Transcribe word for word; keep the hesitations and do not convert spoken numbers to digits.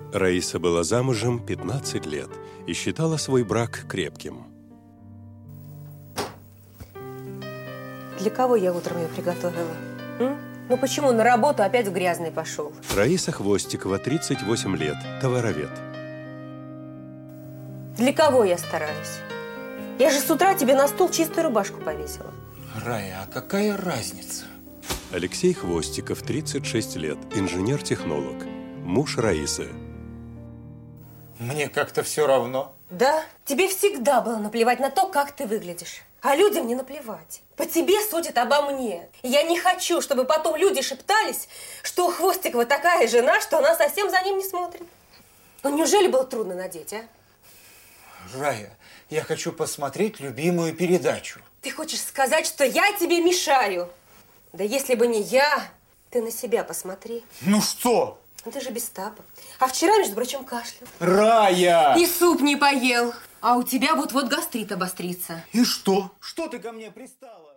Раиса была замужем пятнадцать лет и считала свой брак крепким. Для кого я утром ее приготовила? М? Ну почему на работу опять в грязный пошел? Раиса Хвостикова, тридцать восемь лет, товаровед. Для кого я стараюсь? Я же с утра тебе на стол чистую рубашку повесила. Рая, а какая разница? Алексей Хвостиков, тридцать шесть лет, инженер-технолог, муж Раисы. Мне как-то все равно. Да? Тебе всегда было наплевать на то, как ты выглядишь. А людям не наплевать. По тебе судят обо мне. И я не хочу, чтобы потом люди шептались, что у Хвостикова такая жена, что она совсем за ним не смотрит. Ну неужели было трудно надеть, а? Рая, я хочу посмотреть любимую передачу. Ты хочешь сказать, что я тебе мешаю? Да если бы не я, ты на себя посмотри. Ну что? Ну ты же без тапок. А вчера, между прочим, кашлял. Рая! И суп не поел. А у тебя вот-вот гастрит обострится. И что? Что ты ко мне пристала?